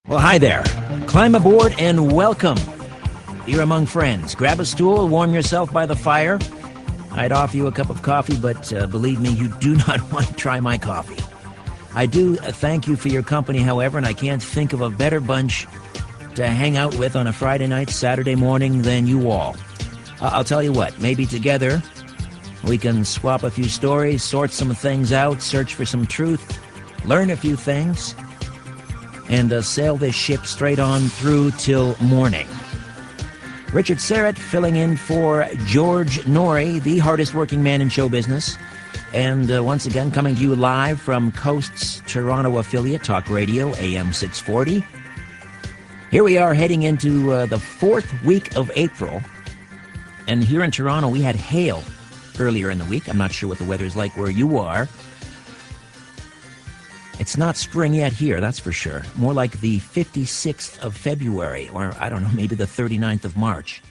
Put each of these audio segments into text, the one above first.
Well, hi there. Climb aboard and welcome. You're among friends. Grab a stool, warm yourself by the fire. I'd offer you a cup of coffee, but believe me, you do not want to try my coffee. I do thank you for your company, however, and I can't think of a better bunch to hang out with on a Friday night, Saturday morning than you all. I'll tell you what, maybe together we can swap a few stories, sort some things out, search for some truth, learn a few things, and sail this ship straight on through till morning. Richard Syrett filling in for George Noory, the hardest working man in show business. And once again, coming to you live from Coast's Toronto affiliate, Talk Radio, AM 640. Here we are heading into the fourth week of April. And here in Toronto, we had hail earlier in the week. I'm not sure what the weather's like where you are. It's not spring yet here, that's for sure. More like the 56th of February, or I don't know, maybe the 39th of March.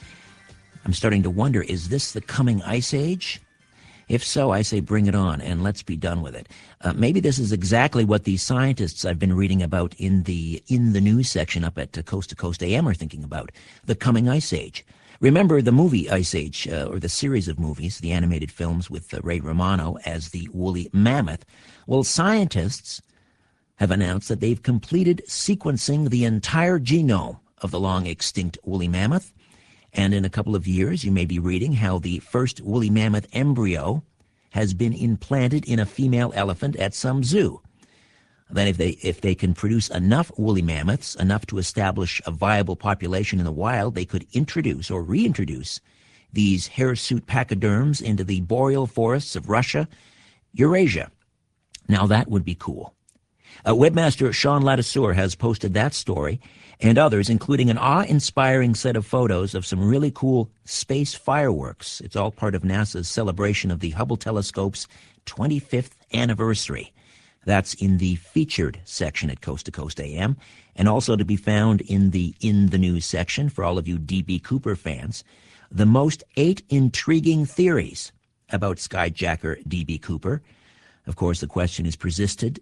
I'm starting to wonder, is this the coming ice age? If so, I say bring it on, and let's be done with it. Maybe this is exactly what the scientists I've been reading about in the news section up at Coast to Coast AM are thinking about, the coming ice age. Remember the movie Ice Age, or the series of movies, the animated films with Ray Romano as the woolly mammoth? Well, scientists have announced that they've completed sequencing the entire genome of the long-extinct woolly mammoth. And in a couple of years, you may be reading how the first woolly mammoth embryo has been implanted in a female elephant at some zoo. Then if they can produce enough woolly mammoths, enough to establish a viable population in the wild, they could introduce or reintroduce these hirsute pachyderms into the boreal forests of Russia, Eurasia. Now that would be cool. Webmaster Sean Ladouceur has posted that story and others, including an awe-inspiring set of photos of some really cool space fireworks. It's all part of NASA's celebration of the Hubble telescope's 25th anniversary. That's in the featured section at Coast to Coast AM, and also to be found in the news section for all of you D.B. Cooper fans. The most 8 intriguing theories about skyjacker D.B. Cooper. Of course, the question has persisted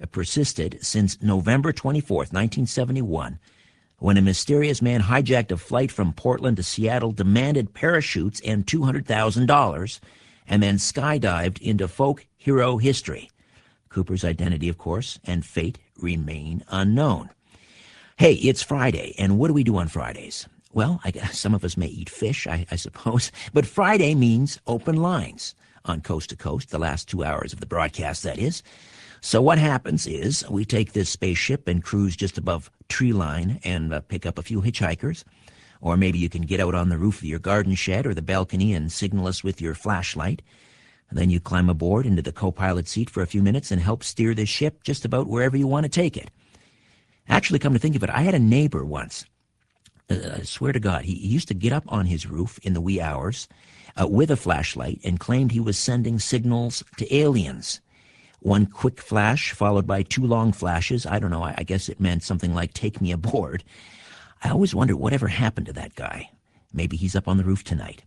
since November 24th, 1971, when a mysterious man hijacked a flight from Portland to Seattle, demanded parachutes and $200,000, and then skydived into folk hero history. Cooper's identity, of course, and fate remain unknown. Hey, it's Friday, and what do we do on Fridays? Well, I guess some of us may eat fish, I suppose, but Friday means open lines on Coast to Coast, the last 2 hours of the broadcast, that is. So what happens is we take this spaceship and cruise just above tree line and pick up a few hitchhikers, or maybe you can get out on the roof of your garden shed or the balcony and signal us with your flashlight. And then you climb aboard into the co-pilot seat for a few minutes and help steer this ship just about wherever you want to take it. Actually, come to think of it, I had a neighbor once. I swear to God, he used to get up on his roof in the wee hours with a flashlight and claimed he was sending signals to aliens. One quick flash followed by 2 long flashes. I don't know, I guess it meant something like, take me aboard. I always wondered whatever happened to that guy. Maybe he's up on the roof tonight.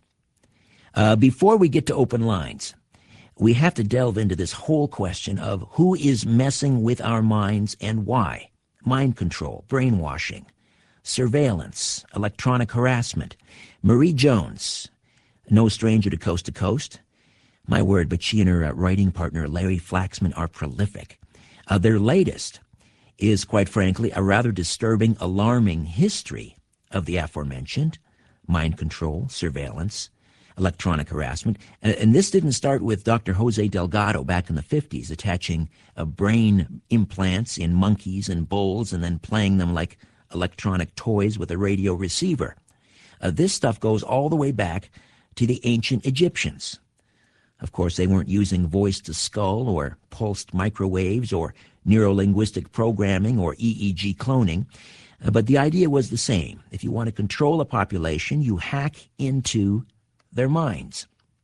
Before we get to open lines, we have to delve into this whole question of who is messing with our minds and why. Mind control, brainwashing, surveillance, electronic harassment. Marie Jones, no stranger to Coast. My word, but she and her writing partner Larry Flaxman are prolific. Their latest is, quite frankly, a rather disturbing, alarming history of the aforementioned mind control, surveillance, electronic harassment. And this didn't start with Dr. Jose Delgado back in the 50s, attaching brain implants in monkeys and bulls and then playing them like electronic toys with a radio receiver. This stuff goes all the way back to the ancient Egyptians. Of course, they weren't using voice-to-skull or pulsed microwaves or neurolinguistic programming or EEG cloning, but the idea was the same. If you want to control a population, you hack into their minds.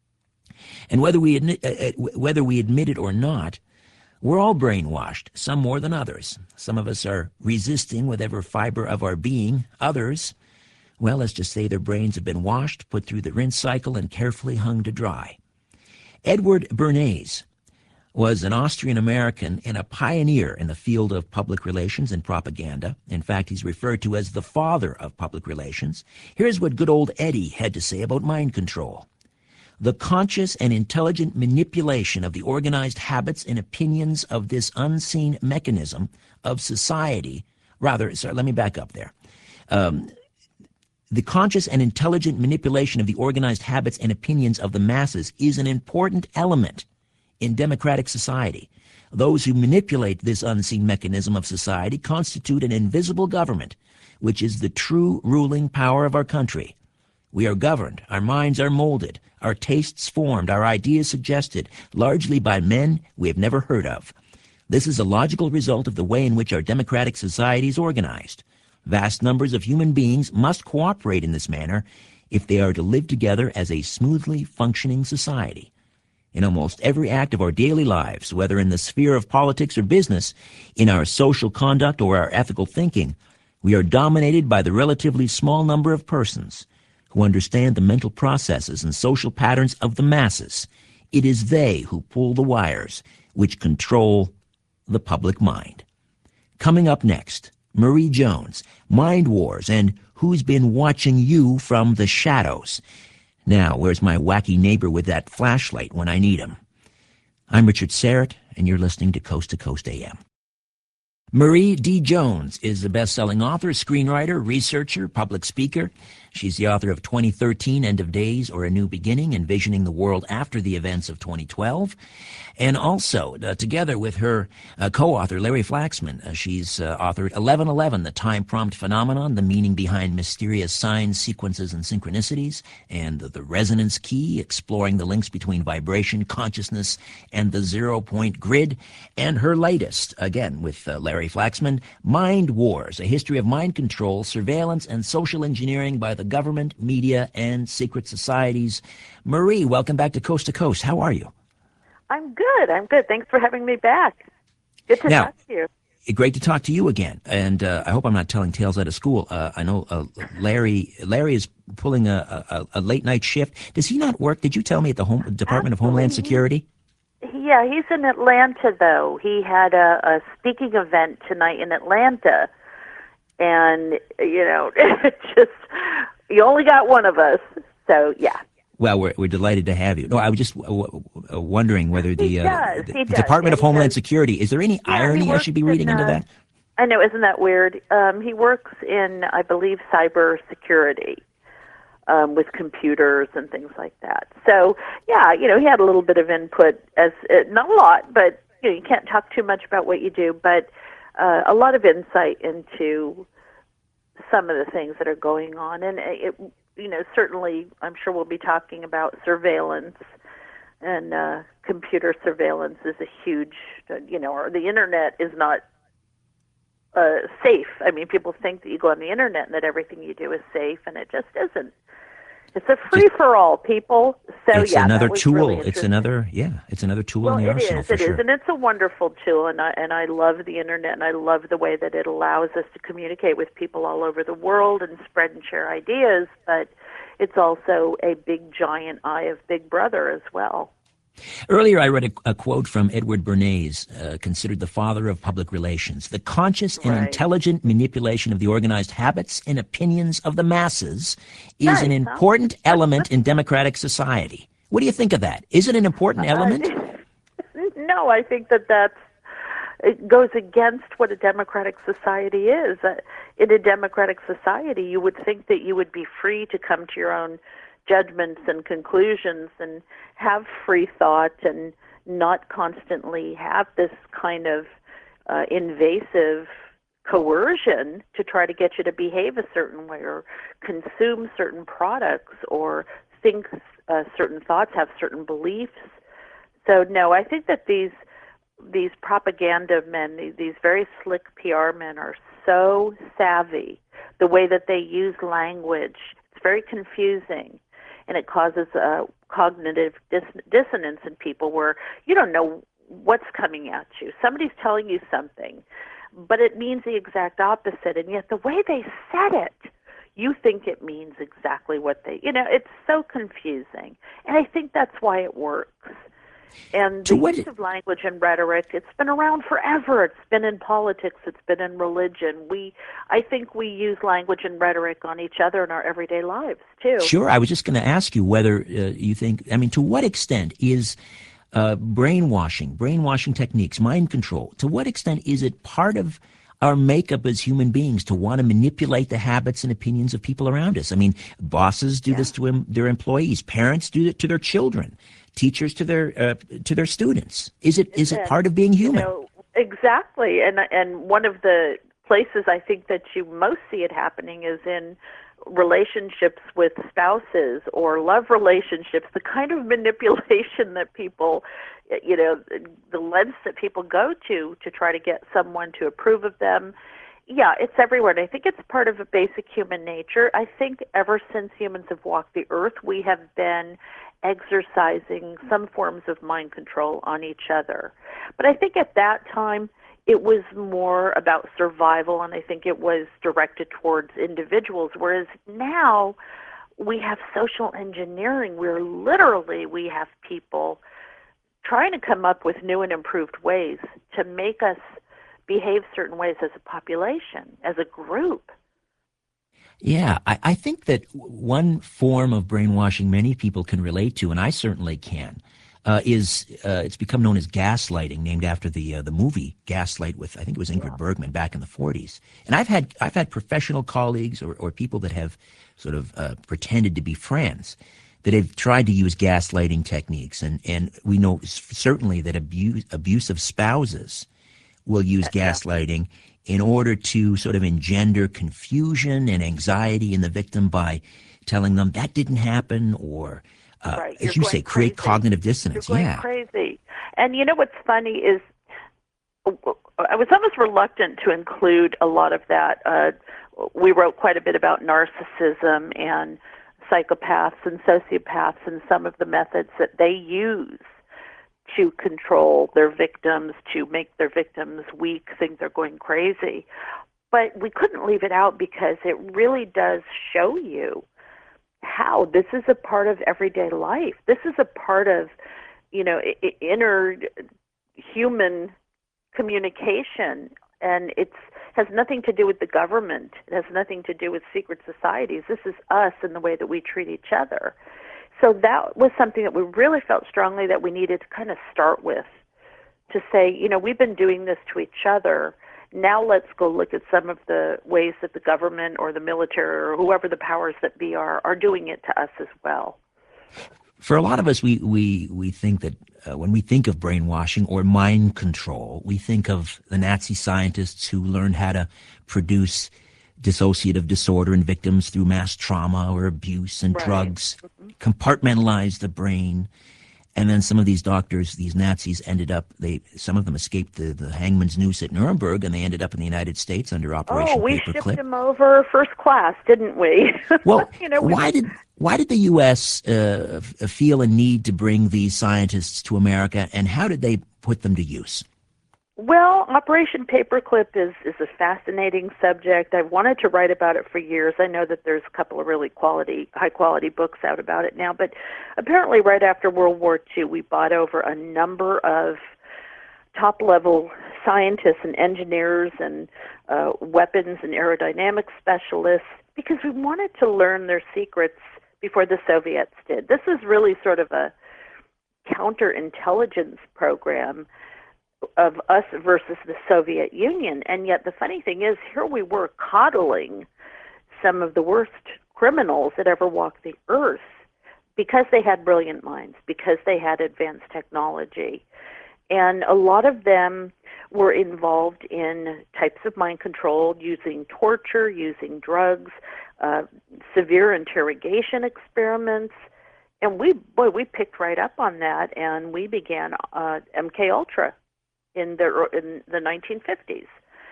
And whether we admit it or not, we're all brainwashed, some more than others. Some of us are resisting with every fiber of our being. Others, well, let's just say their brains have been washed, put through the rinse cycle, and carefully hung to dry. Edward Bernays was an Austrian-American and a pioneer in the field of public relations and propaganda. In fact, he's referred to as the father of public relations. Here's what good old Eddie had to say about mind control. The conscious and intelligent manipulation of the organized habits and opinions of this unseen mechanism of society, let me back up there. The conscious and intelligent manipulation of the organized habits and opinions of the masses is an important element in democratic society. Those who manipulate this unseen mechanism of society constitute an invisible government, which is the true ruling power of our country. We are governed, our minds are molded, our tastes formed, our ideas suggested, largely by men we have never heard of. This is a logical result of the way in which our democratic society is organized. Vast numbers of human beings must cooperate in this manner if they are to live together as a smoothly functioning society. In almost every act of our daily lives, whether in the sphere of politics or business, in our social conduct or our ethical thinking, we are dominated by the relatively small number of persons who understand the mental processes and social patterns of the masses. It is they who pull the wires which control the public mind. Coming up next, Marie Jones, Mind Wars, and Who's Been Watching You from the Shadows. Now, where's my wacky neighbor with that flashlight when I need him? I'm Richard Serrett, and you're listening to Coast AM. Marie D. Jones is a best-selling author, screenwriter, researcher, public speaker. She's the author of 2013, End of Days or A New Beginning, Envisioning the World After the Events of 2012. And also, together with her co-author, Larry Flaxman, she's authored 1111, The Time Prompt Phenomenon, The Meaning Behind Mysterious Signs, Sequences, and Synchronicities, and The Resonance Key, Exploring the Links Between Vibration, Consciousness, and the Zero-Point Grid. And her latest, again with Larry Flaxman, Mind Wars, A History of Mind Control, Surveillance, and Social Engineering by the Government, Media, and Secret Societies. Marie, welcome back to Coast. How are you? I'm good. Thanks for having me back. Good to talk to you. Great to talk to you again. And I hope I'm not telling tales out of school. I know Larry is pulling a late-night shift. Does he not work, did you tell me, at the Department of Homeland Security? Yeah, he's in Atlanta, though. He had a speaking event tonight in Atlanta. And, you only got one of us. So, yeah. Well, we're delighted to have you. No, I was just wondering whether the Department of Homeland Security, is there any irony I should be reading into that? I know, isn't that weird? He works in, I believe, cyber security with computers and things like that. So, yeah, he had a little bit of input, not a lot, but you can't talk too much about what you do, but a lot of insight into some of the things that are going on. And certainly, I'm sure we'll be talking about surveillance, and computer surveillance is a huge, or the internet is not safe. I mean, people think that you go on the internet and that everything you do is safe, and it just isn't. It's a free-for-all, people. So it's another tool. Really it's another tool in the arsenal, for sure. It is, and it's a wonderful tool, and I love the internet, and I love the way that it allows us to communicate with people all over the world and spread and share ideas. But it's also a big, giant eye of Big Brother as well. Earlier, I read a quote from Edward Bernays, considered the father of public relations. The conscious and intelligent manipulation of the organized habits and opinions of the masses is an important element in democratic society. What do you think of that? Is it an important element? No, I think it goes against what a democratic society is. In a democratic society, you would think that you would be free to come to your own judgments and conclusions and have free thought and not constantly have this kind of invasive coercion to try to get you to behave a certain way or consume certain products or think certain thoughts, have certain beliefs. So no, I think that these propaganda men, these very slick PR men are so savvy. The way that they use language, it's very confusing. And it causes cognitive dissonance in people where you don't know what's coming at you. Somebody's telling you something, but it means the exact opposite. And yet the way they said it, you think it means exactly what it's so confusing. And I think that's why it works. And To the what? use of language and rhetoric, it's been around forever. It's been in politics. It's been in religion. I think we use language and rhetoric on each other in our everyday lives, too. Sure, I was just going to ask you whether you think. I mean, to what extent is brainwashing techniques, mind control? To what extent is it part of our makeup as human beings to want to manipulate the habits and opinions of people around us? I mean, bosses do this to their employees. Parents do it to their children. Teachers to their students. Is it part of being human? Exactly. And one of the places I think that you most see it happening is in relationships with spouses or love relationships, the kind of manipulation that people, the lengths that people go to try to get someone to approve of them. Yeah, it's everywhere. And I think it's part of a basic human nature. I think ever since humans have walked the earth, we have been exercising some forms of mind control on each other. But I think at that time, it was more about survival, and I think it was directed towards individuals, whereas now we have social engineering where literally we have people trying to come up with new and improved ways to make us behave certain ways as a population, as a group. Yeah, I think that one form of brainwashing many people can relate to, and I certainly can, is it's become known as gaslighting, named after the movie Gaslight with, I think it was Ingrid Bergman back in the 40s. And I've had professional colleagues or people that have sort of pretended to be friends that have tried to use gaslighting techniques, and we know certainly that abusive spouses will use gaslighting in order to sort of engender confusion and anxiety in the victim by telling them that didn't happen, or Right. as you say, create cognitive dissonance. You're going crazy. And you know what's funny is I was almost reluctant to include a lot of that. We wrote quite a bit about narcissism and psychopaths and sociopaths and some of the methods that they use to control their victims, to make their victims weak, think they're going crazy. But we couldn't leave it out because it really does show you how this is a part of everyday life. This is a part of, inner human communication, and it has nothing to do with the government. It has nothing to do with secret societies. This is us and the way that we treat each other. So that was something that we really felt strongly that we needed to kind of start with, to say, we've been doing this to each other. Now let's go look at some of the ways that the government or the military or whoever the powers that be are doing it to us as well. For a lot of us, we think that when we think of brainwashing or mind control, we think of the Nazi scientists who learned how to produce dissociative disorder in victims through mass trauma or abuse and drugs, compartmentalize the brain. And then some of these doctors, these Nazis, some of them escaped the hangman's noose at Nuremberg, and they ended up in the United States under Operation Paperclip. Oh, we shipped them over first class, didn't we? Well, why did the U.S. Feel a need to bring these scientists to America, and how did they put them to use? Well, Operation Paperclip is a fascinating subject. I've wanted to write about it for years. I know that there's a couple of really high-quality books out about it now, but apparently right after World War II, we bought over a number of top-level scientists and engineers and weapons and aerodynamics specialists because we wanted to learn their secrets before the Soviets did. This is really sort of a counterintelligence program of us versus the Soviet Union. And yet the funny thing is, here we were coddling some of the worst criminals that ever walked the earth because they had brilliant minds, because they had advanced technology. And a lot of them were involved in types of mind control, using torture, using drugs, severe interrogation experiments. And we picked right up on that, and we began MK Ultra in the 1950s.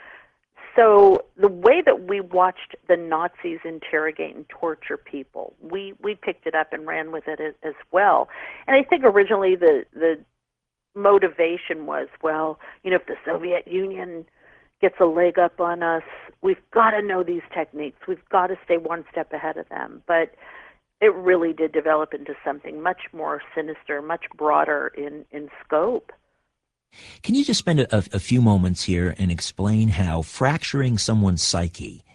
So the way that we watched the Nazis interrogate and torture people, we picked it up and ran with it as well. And I think originally the motivation was, well, if the Soviet Union gets a leg up on us, we've got to know these techniques. We've got to stay one step ahead of them. But it really did develop into something much more sinister, much broader in scope. Can you just spend a few moments here and explain how fracturing someone's psyche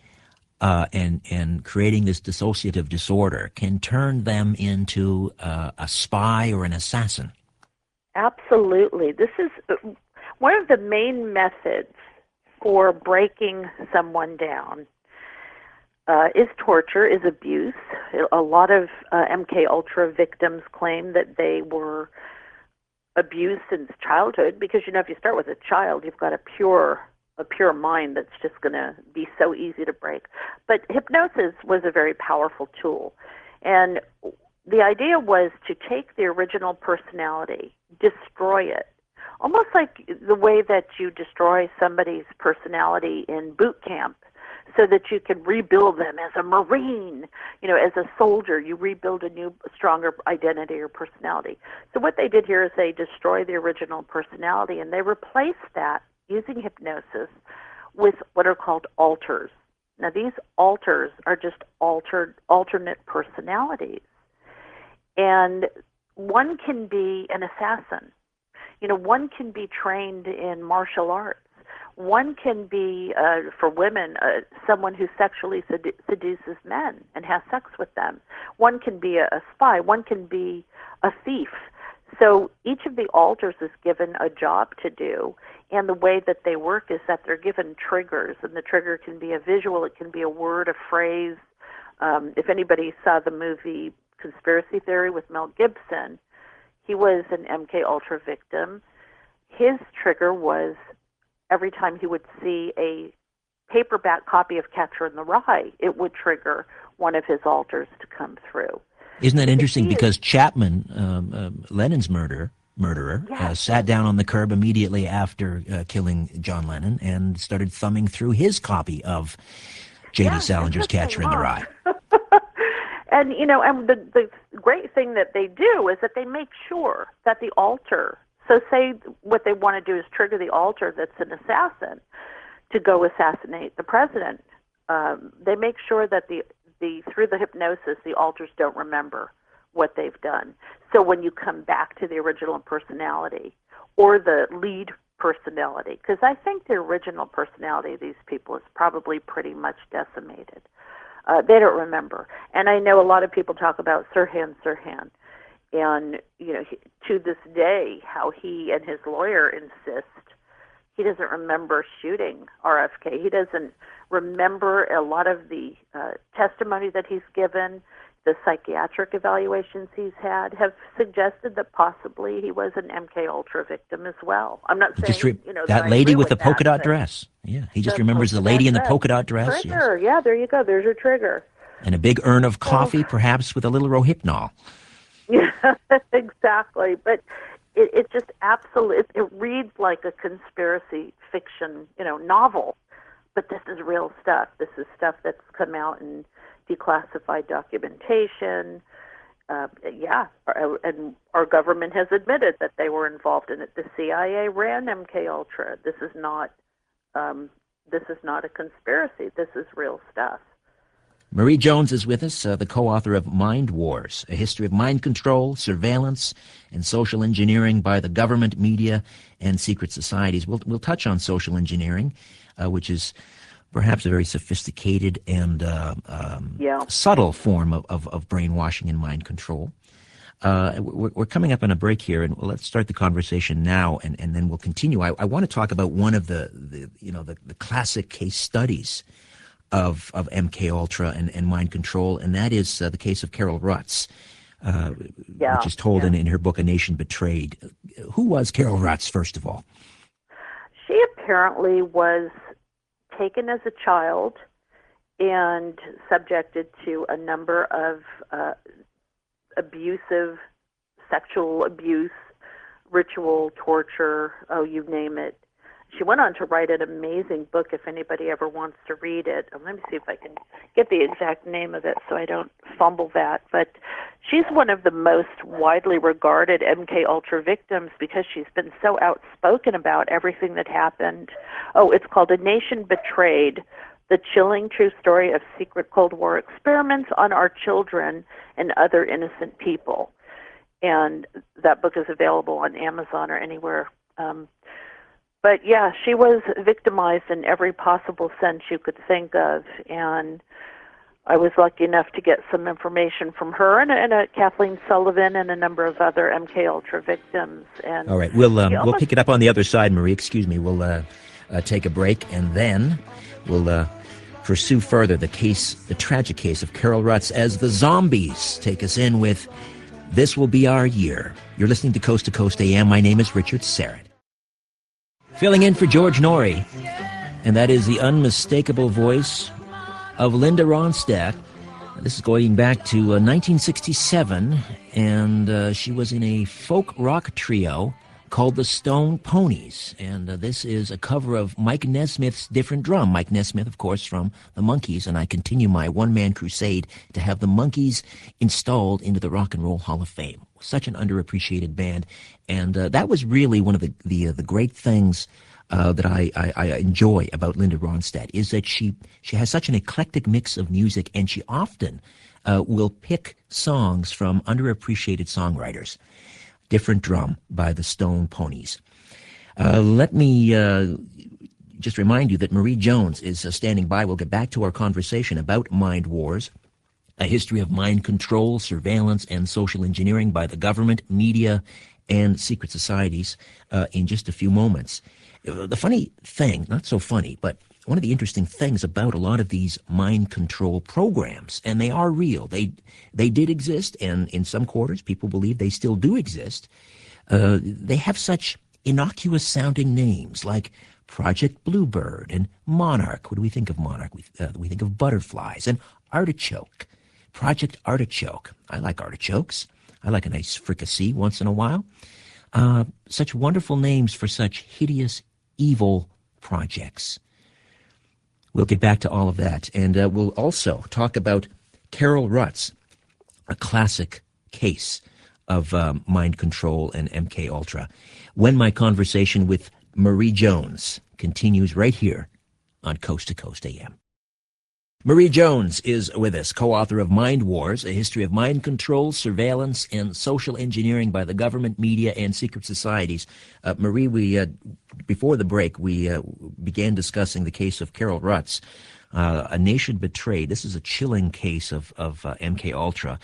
and creating this dissociative disorder can turn them into a spy or an assassin? Absolutely. This is one of the main methods for breaking someone down. Is torture, is abuse. A lot of MK Ultra victims claim that they were abused since childhood, because if you start with a child, you've got a pure mind that's just going to be so easy to break. But hypnosis was a very powerful tool, and the idea was to take the original personality, destroy it, almost like the way that you destroy somebody's personality in boot camp, so that you can rebuild them as a Marine, as a soldier. You rebuild a new, stronger identity or personality. So what they did here is they destroy the original personality, and they replace that using hypnosis with what are called alters. Now, these alters are just alternate personalities. And one can be an assassin. One can be trained in martial arts. One can be, for women, someone who sexually seduces men and has sex with them. One can be a spy. One can be a thief. So each of the alters is given a job to do, and the way that they work is that they're given triggers, and the trigger can be a visual, it can be a word, a phrase. If anybody saw the movie Conspiracy Theory with Mel Gibson, he was an MK Ultra victim. His trigger was every time he would see a paperback copy of Catcher in the Rye, it would trigger one of his alters to come through. Isn't that interesting? Because Chapman, Lennon's murderer, yes, sat down on the curb immediately after killing John Lennon and started thumbing through his copy of J.D. Salinger's Catcher in the Rye. And, and the great thing that they do is that they make sure that the alter, so say what they want to do is trigger the alter that's an assassin to go assassinate the president. They make sure that through the hypnosis, the alters don't remember what they've done. So when you come back to the original personality or the lead personality, because I think the original personality of these people is probably pretty much decimated. They don't remember. And I know a lot of people talk about Sirhan Sirhan. And, to this day, how he and his lawyer insist he doesn't remember shooting RFK. He doesn't remember a lot of the testimony that he's given. The psychiatric evaluations he's had have suggested that possibly he was an MK Ultra victim as well. I'm not saying, that lady with the polka dot dress. Yeah, he just remembers the lady in the polka dot dress. Trigger, yes. Yeah, there you go. There's your trigger. And a big urn of coffee, perhaps with a little Rohypnol. Yeah, exactly. But it just absolutely, it reads like a conspiracy fiction, novel. But this is real stuff. This is stuff that's come out in declassified documentation. And our government has admitted that they were involved in it. The CIA ran MK Ultra. This is not a conspiracy. This is real stuff. Marie Jones is with us, the co-author of Mind Wars, A History of Mind Control, Surveillance, and Social Engineering by the Government, Media, and Secret Societies. We'll touch on social engineering, which is perhaps a very sophisticated and subtle form of brainwashing and mind control. We're coming up on a break here, and let's start the conversation now, and then we'll continue. I want to talk about one of the classic case studies of MK Ultra and mind control, and that is the case of Carol Rutz, which is told in her book, A Nation Betrayed. Who was Carol Rutz, first of all? She apparently was taken as a child and subjected to a number of abusive, sexual abuse, ritual, torture, you name it. She went on to write an amazing book if anybody ever wants to read it. Let me see if I can get the exact name of it so I don't fumble that. But she's one of the most widely regarded MK Ultra victims because she's been so outspoken about everything that happened. Oh, it's called A Nation Betrayed, The Chilling True Story of Secret Cold War Experiments on Our Children and Other Innocent People. And that book is available on Amazon or anywhere. But yeah, she was victimized in every possible sense you could think of, and I was lucky enough to get some information from her and Kathleen Sullivan and a number of other MK Ultra victims. And all right, we'll pick it up on the other side, Marie. Excuse me. We'll take a break, and then we'll pursue further the tragic case of Carol Rutz as the zombies take us in with This Will Be Our Year. You're listening to Coast AM. My name is Richard Syrett. Filling in for George Norrie, and that is the unmistakable voice of Linda Ronstadt. This is going back to 1967, and she was in a folk rock trio called the Stone Ponies, and this is a cover of Mike Nesmith's Different Drum. Mike Nesmith, of course, from the Monkees, and I continue my one-man crusade to have the Monkees installed into the Rock and Roll Hall of Fame. Such an underappreciated band, and that was really one of the great things that I enjoy about Linda Ronstadt, is that she has such an eclectic mix of music, and she often will pick songs from underappreciated songwriters. Different Drum by the Stone Ponies. Let me just remind you that Marie Jones is standing by. We'll get back to our conversation about Mind Wars, a history of mind control, surveillance, and social engineering by the government, media, and secret societies in just a few moments. The funny thing, not so funny, but one of the interesting things about a lot of these mind control programs, and they are real, they did exist, and in some quarters people believe they still do exist, they have such innocuous sounding names like Project Bluebird and Monarch. What do we think of Monarch? We think of butterflies and Artichoke. Project Artichoke. I like artichokes. I like a nice fricassee once in a while. Such wonderful names for such hideous, evil projects. We'll get back to all of that, and we'll also talk about Carol Rutz, a classic case of mind control and MK Ultra, when my conversation with Marie Jones continues right here on Coast to Coast AM. Marie Jones is with us, co-author of Mind Wars, a history of mind control, surveillance, and social engineering by the government, media, and secret societies. Marie, before the break, we began discussing the case of Carol Rutz, a nation betrayed. This is a chilling case of MK Ultra.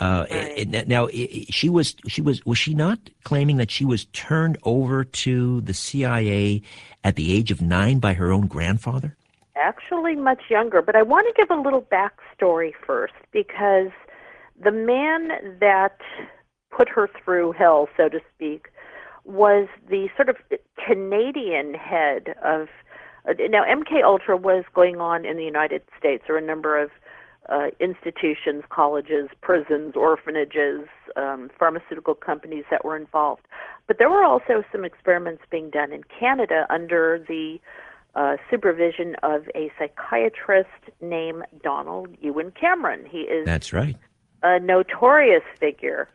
Now, was she not claiming that she was turned over to the CIA at the age of 9 by her own grandfather? Actually much younger, but I want to give a little backstory first, because the man that put her through hell, so to speak, was the sort of Canadian head of... Now, MK Ultra was going on in the United States. There were a number of institutions, colleges, prisons, orphanages, pharmaceutical companies that were involved. But there were also some experiments being done in Canada under the supervision of a psychiatrist named Donald Ewan Cameron. He is... That's right. A notorious figure.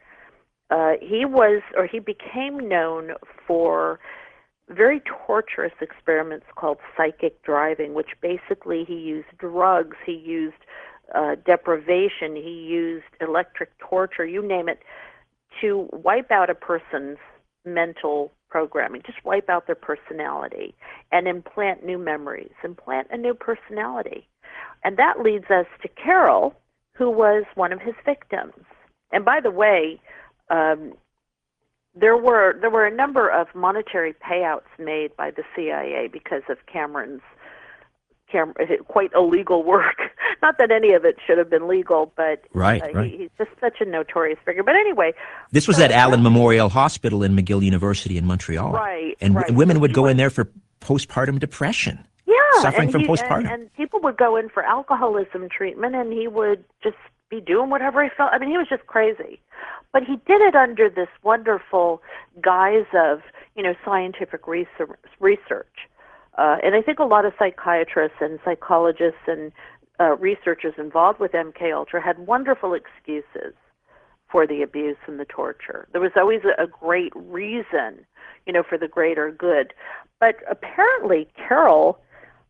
He became known for very torturous experiments called psychic driving, which basically he used drugs, he used deprivation, he used electric torture, you name it, to wipe out a person's mental programming, just wipe out their personality and implant new memories, implant a new personality. And that leads us to Carol, who was one of his victims. And by the way, there were a number of monetary payouts made by the CIA because of Cameron's quite illegal work. Not that any of it should have been legal, but right. He's just such a notorious figure. But anyway... This was at Allen Memorial Hospital in McGill University in Montreal. Right. And women would go in there for postpartum depression. Yeah. Suffering from postpartum. And people would go in for alcoholism treatment, and he would just be doing whatever he felt. I mean, he was just crazy. But he did it under this wonderful guise of, scientific research. And I think a lot of psychiatrists and psychologists and researchers involved with MK Ultra had wonderful excuses for the abuse and the torture. There was always a great reason, for the greater good. But apparently Carol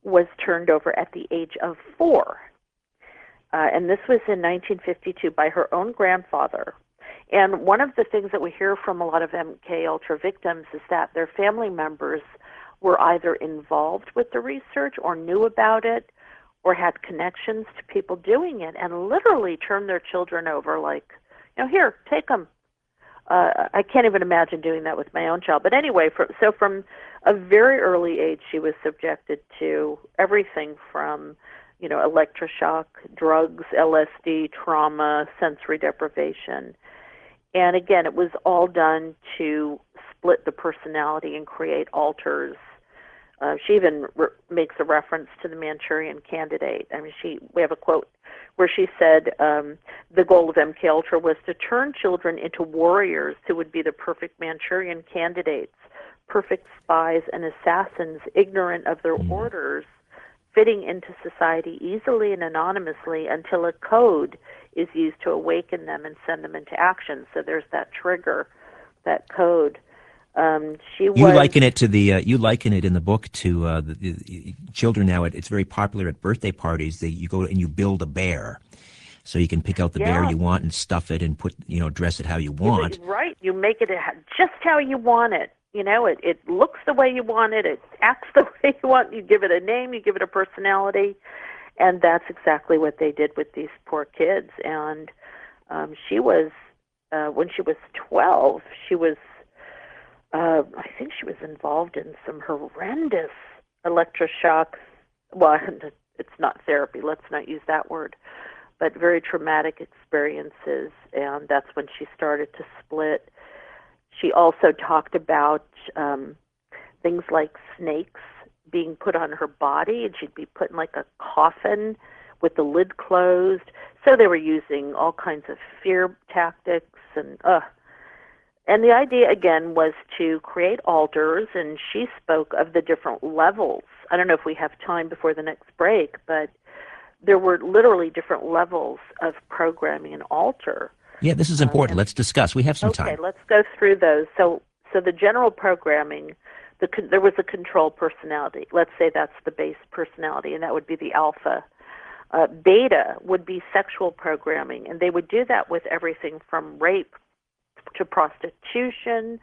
was turned over at the age of 4. And this was in 1952 by her own grandfather. And one of the things that we hear from a lot of MK Ultra victims is that their family members were either involved with the research or knew about it or had connections to people doing it and literally turned their children over like, here, take them. I can't even imagine doing that with my own child. But anyway, so from a very early age, she was subjected to everything from, electroshock, drugs, LSD, trauma, sensory deprivation. And again, it was all done to split the personality and create alters. She even makes a reference to the Manchurian Candidate. I mean, we have a quote where she said the goal of MK Ultra was to turn children into warriors who would be the perfect Manchurian candidates, perfect spies and assassins, ignorant of their orders, fitting into society easily and anonymously until a code is used to awaken them and send them into action. So there's that trigger, that code. You liken it in the book to the children now. It's very popular at birthday parties. You go and you build a bear, so you can pick out the bear you want and stuff it and dress it how you want. Right, you make it just how you want it. It looks the way you want it. It acts the way you want. You give it a name. You give it a personality, and that's exactly what they did with these poor kids. And she was when she was 12, she was. I think she was involved in some horrendous electroshock. Well, it's not therapy. Let's not use that word. But very traumatic experiences, and that's when she started to split. She also talked about things like snakes being put on her body, and she'd be put in like a coffin with the lid closed. So they were using all kinds of fear tactics, and the idea, again, was to create alters, and she spoke of the different levels. I don't know if we have time before the next break, but there were literally different levels of programming an alter. Yeah, this is important. Let's discuss. We have some time. Okay, let's go through those. So the general programming, there was a control personality. Let's say that's the base personality, and that would be the alpha. Beta would be sexual programming, and they would do that with everything from rape to prostitution,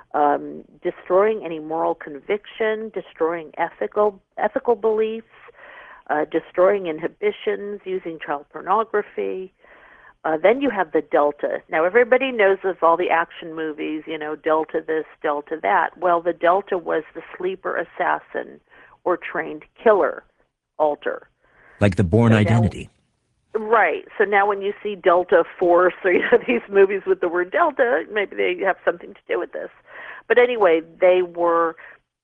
destroying any moral conviction, destroying ethical beliefs, destroying inhibitions, using child pornography. Then you have the Delta. Now, everybody knows of all the action movies, Delta this, Delta that. Well, the Delta was the sleeper assassin or trained killer alter. Like the Bourne Identity. Right. So now when you see Delta Force or these movies with the word Delta, maybe they have something to do with this. But anyway, they were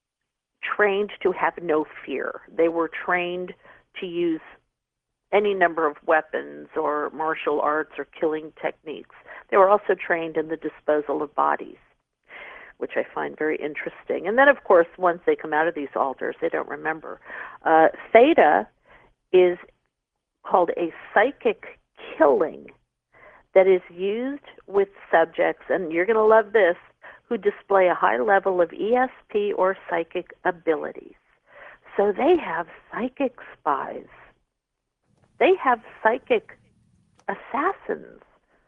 trained to have no fear. They were trained to use any number of weapons or martial arts or killing techniques. They were also trained in the disposal of bodies, which I find very interesting. And then, of course, once they come out of these alters, they don't remember. Theta is called a psychic killing that is used with subjects, and you're going to love this, who display a high level of ESP or psychic abilities. So they have psychic spies. They have psychic assassins.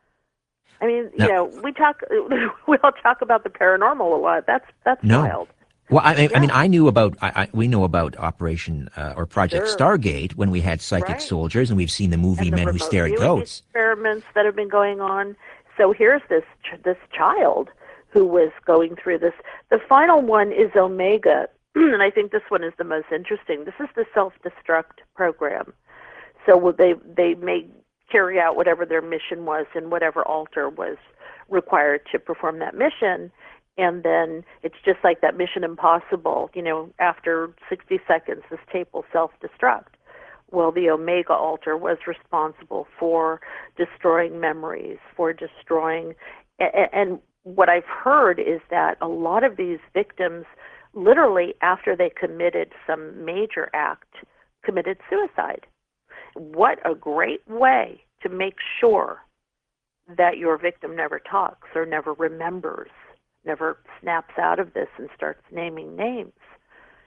I mean, now, we all talk about the paranormal a lot. That's wild. Well, I mean, I knew about, we know about Operation or Project Stargate when we had psychic soldiers, and we've seen the movie Men Who Stare at Goats. Experiments that have been going on. So here's this child who was going through this. The final one is Omega, and I think this one is the most interesting. This is the self-destruct program. So they may carry out whatever their mission was and whatever alter was required to perform that mission. And then it's just like that Mission Impossible, after 60 seconds, this tape will self-destruct. Well, the Omega alter was responsible for destroying memories, for destroying, and what I've heard is that a lot of these victims, literally after they committed some major act, committed suicide. What a great way to make sure that your victim never talks or never remembers, never snaps out of this and starts naming names.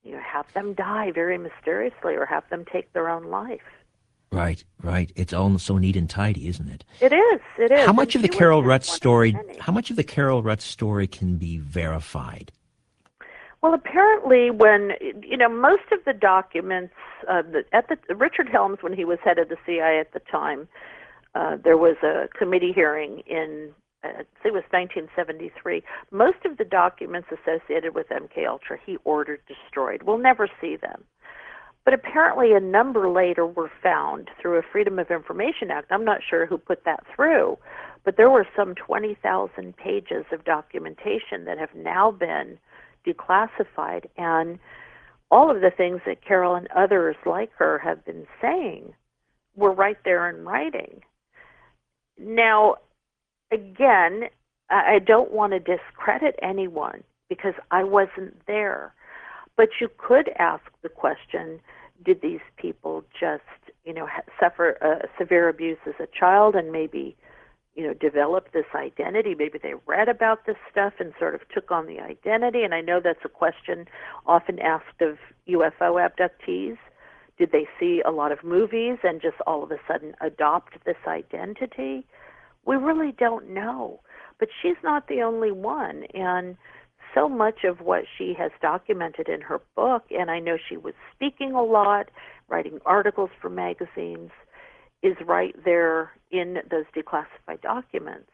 have them die very mysteriously or have them take their own life. Right, right. It's all so neat and tidy, isn't it? It is. It is. How And much of the she was Carol just Rutz one of story? many. How much of the Carol Rutz story can be verified? Well, apparently, when most of the documents Richard Helms, when he was head of the CIA at the time, there was a committee hearing in I think it was 1973. Most of the documents associated with MK Ultra he ordered destroyed. We'll never see them. But apparently, a number later were found through a Freedom of Information Act. I'm not sure who put that through, but there were some 20,000 pages of documentation that have now been declassified, and all of the things that Carol and others like her have been saying were right there in writing. Now, again, I don't want to discredit anyone because I wasn't there, but you could ask the question, did these people just, suffer severe abuse as a child and maybe develop this identity? Maybe they read about this stuff and sort of took on the identity. And I know that's a question often asked of UFO abductees. Did they see a lot of movies and just all of a sudden adopt this identity? We really don't know. But she's not the only one. And so much of what she has documented in her book, and I know she was speaking a lot, writing articles for magazines, is right there in those declassified documents.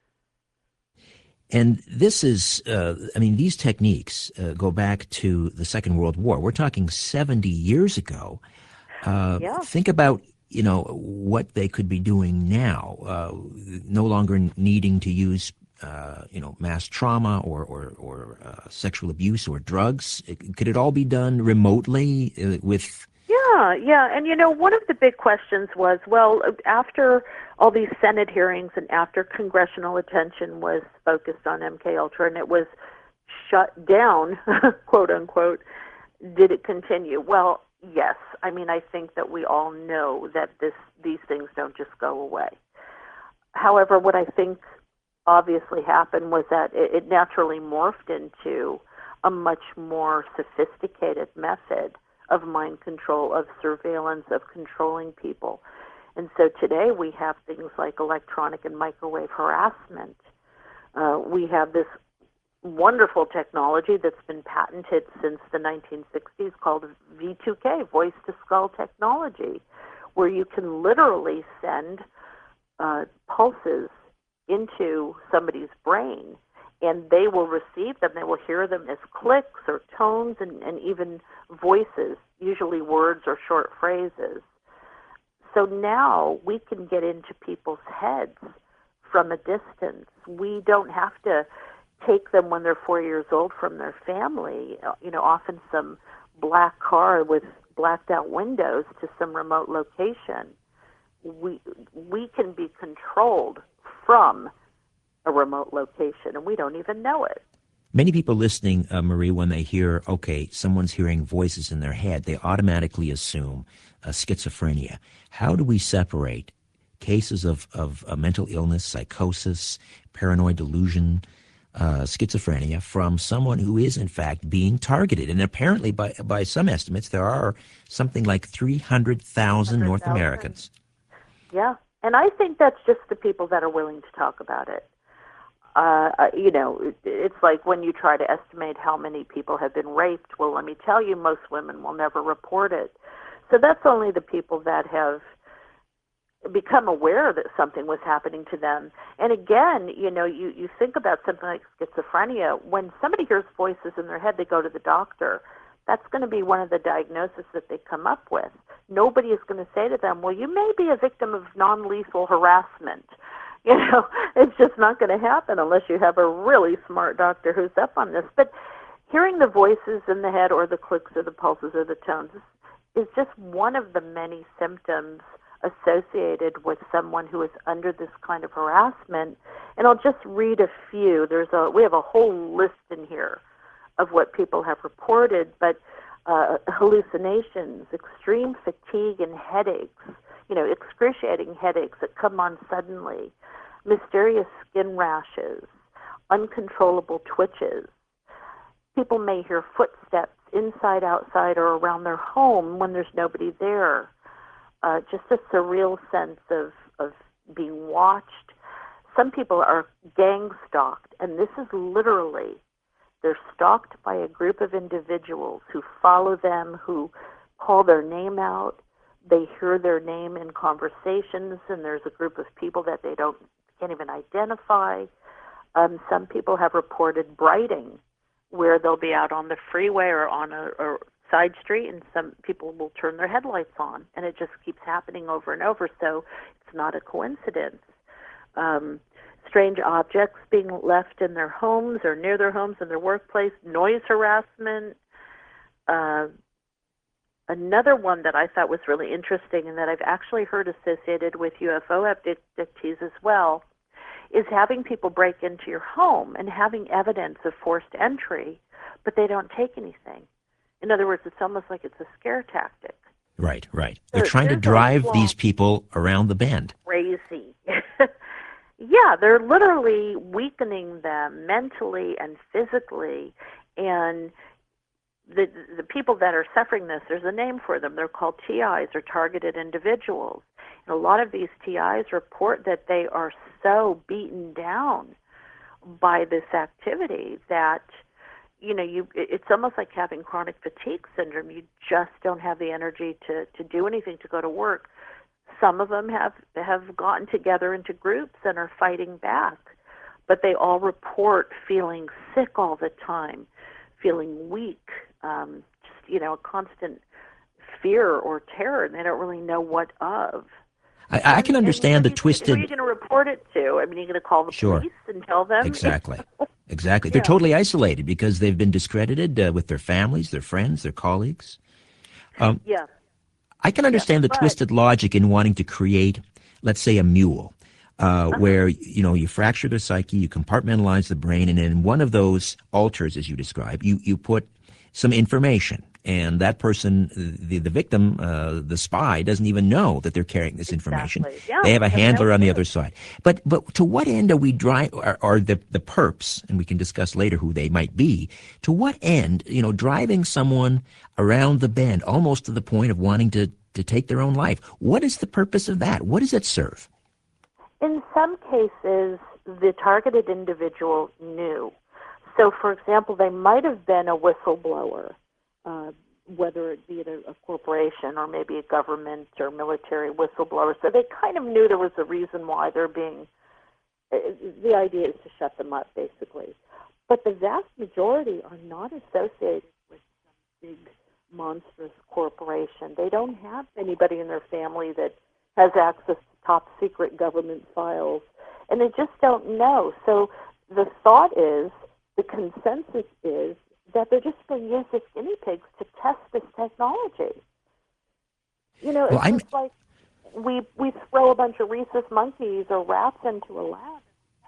And this is, these techniques go back to the Second World War. We're talking 70 years ago. Yeah. Think about, what they could be doing now, no longer needing to use, mass trauma or sexual abuse or drugs. Could it all be done remotely with... Yeah. And, one of the big questions was, well, after all these Senate hearings and after congressional attention was focused on MKUltra and it was shut down, quote unquote, did it continue? Well, yes. I think that we all know that these things don't just go away. However, what I think obviously happened was that it naturally morphed into a much more sophisticated method of mind control, of surveillance, of controlling people. And so today we have things like electronic and microwave harassment. We have this wonderful technology that's been patented since the 1960s called V2K, voice-to-skull technology, where you can literally send pulses into somebody's brain, and they will receive them. They will hear them as clicks or tones and even voices, usually words or short phrases. So now we can get into people's heads from a distance. We don't have to take them when they're 4 years old from their family, often some black car with blacked out windows to some remote location. We can be controlled from a remote location, and we don't even know it. Many people listening, Marie, when they hear, okay, someone's hearing voices in their head, they automatically assume schizophrenia. How do we separate cases of mental illness, psychosis, paranoid delusion, schizophrenia from someone who is, in fact, being targeted? And apparently, by some estimates, there are something like 300,000 North Americans. Yeah, and I think that's just the people that are willing to talk about it. It's like when you try to estimate how many people have been raped. Well, let me tell you, most women will never report it. So that's only the people that have become aware that something was happening to them. And again, you think about something like schizophrenia. When somebody hears voices in their head, they go to the doctor. That's going to be one of the diagnoses that they come up with. Nobody is going to say to them, well, you may be a victim of non-lethal harassment. It's just not going to happen unless you have a really smart doctor who's up on this. But hearing the voices in the head or the clicks or the pulses or the tones is just one of the many symptoms associated with someone who is under this kind of harassment. And I'll just read a few. We have a whole list in here of what people have reported, but hallucinations, extreme fatigue and headaches, excruciating headaches that come on suddenly, mysterious skin rashes, uncontrollable twitches. People may hear footsteps inside, outside, or around their home when there's nobody there. Just a surreal sense of being watched. Some people are gang stalked, and this is literally, they're stalked by a group of individuals who follow them, who call their name out. They hear their name in conversations, and there's a group of people that they can't even identify. Some people have reported brighting, where they'll be out on the freeway or on a side street, and some people will turn their headlights on, and it just keeps happening over and over, so it's not a coincidence. Strange objects being left in their homes or near their homes, in their workplace, noise harassment. Another one that I thought was really interesting and that I've actually heard associated with UFO abductees as well is having people break into your home and having evidence of forced entry, but they don't take anything. In other words, it's almost like it's a scare tactic. Right. They're trying to drive these people around the bend. Crazy. Yeah, they're literally weakening them mentally and physically, and the people that are suffering this, there's a name for them. They're called TIs, or targeted individuals. And a lot of these TIs report that they are so beaten down by this activity that, it's almost like having chronic fatigue syndrome. You just don't have the energy to do anything, to go to work. Some of them have gotten together into groups and are fighting back, but they all report feeling sick all the time, feeling weak, a constant fear or terror, and they don't really know what of. I can understand the twisted... Who are you going to report it to? I mean, you're going to call the police and tell them? Exactly. Yeah. They're totally isolated because they've been discredited with their families, their friends, their colleagues. Yeah. I can understand the twisted logic in wanting to create, let's say, a mule, where, you fracture the psyche, you compartmentalize the brain, and in one of those altars, as you describe, you put some information. And that person, the victim, the spy, doesn't even know that they're carrying this information. Exactly. Yeah, they have a handler on the other side. But to what end are we are the perps, and we can discuss later who they might be, to what end, driving someone around the bend, almost to the point of wanting to take their own life? What is the purpose of that? What does it serve? In some cases, the targeted individual knew. So, for example, they might have been a whistleblower, whether it be a corporation or maybe a government or military whistleblower. So they kind of knew there was a reason why they're being, the idea is to shut them up, basically. But the vast majority are not associated with some big, monstrous corporation. They don't have anybody in their family that has access to top secret government files, and they just don't know. So the thought is, the consensus is, that they're just going to use the guinea pigs to test this technology. It's just like we throw a bunch of rhesus monkeys or rats into a lab.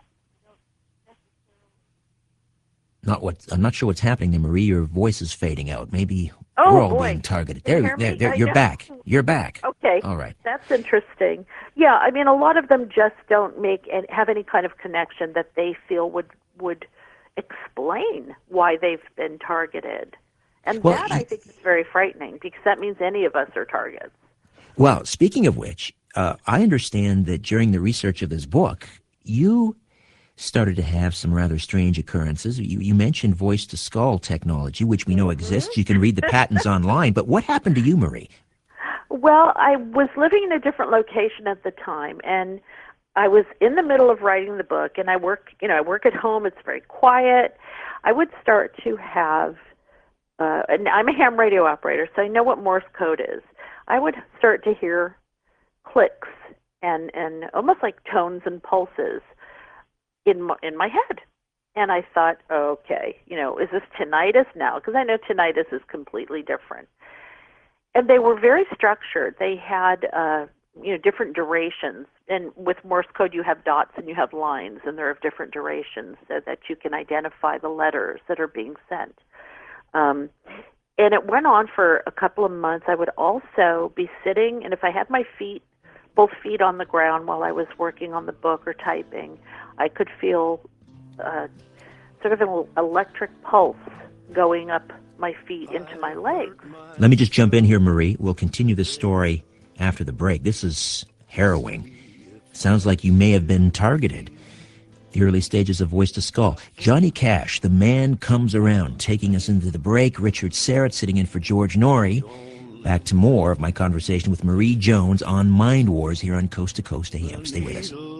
I'm not sure what's happening there, Marie. Your voice is fading out. Maybe we're all being targeted. There, you're back. You're back. Okay. All right. That's interesting. Yeah, I mean, a lot of them just don't have any kind of connection that they feel would explain why they've been targeted. And that, I think, is very frightening, because that means any of us are targets. Well, speaking of which, I understand that during the research of this book, you started to have some rather strange occurrences. You mentioned voice-to-skull technology, which we know exists. You can read the patents online. But what happened to you, Marie? Well, I was living in a different location at the time, and I was in the middle of writing the book, and I work at home. It's very quiet. I would start to have, and I'm a ham radio operator, so I know what Morse code is. I would start to hear clicks and almost like tones and pulses in my head. And I thought, okay, is this tinnitus now? Because I know tinnitus is completely different. And they were very structured. They had, different durations. And with Morse code, you have dots and you have lines, and they're of different durations so that you can identify the letters that are being sent. And it went on for a couple of months. I would also be sitting, and if I had my both feet on the ground while I was working on the book or typing, I could feel sort of an electric pulse going up my feet into my legs. Let me just jump in here, Marie. We'll continue this story after the break. This is harrowing. Sounds like you may have been targeted. The early stages of Voice to Skull. Johnny Cash, the man comes around, taking us into the break. Richard Serrett sitting in for George Norrie. Back to more of my conversation with Marie Jones on Mind Wars here on Coast to Coast AM. Stay with us.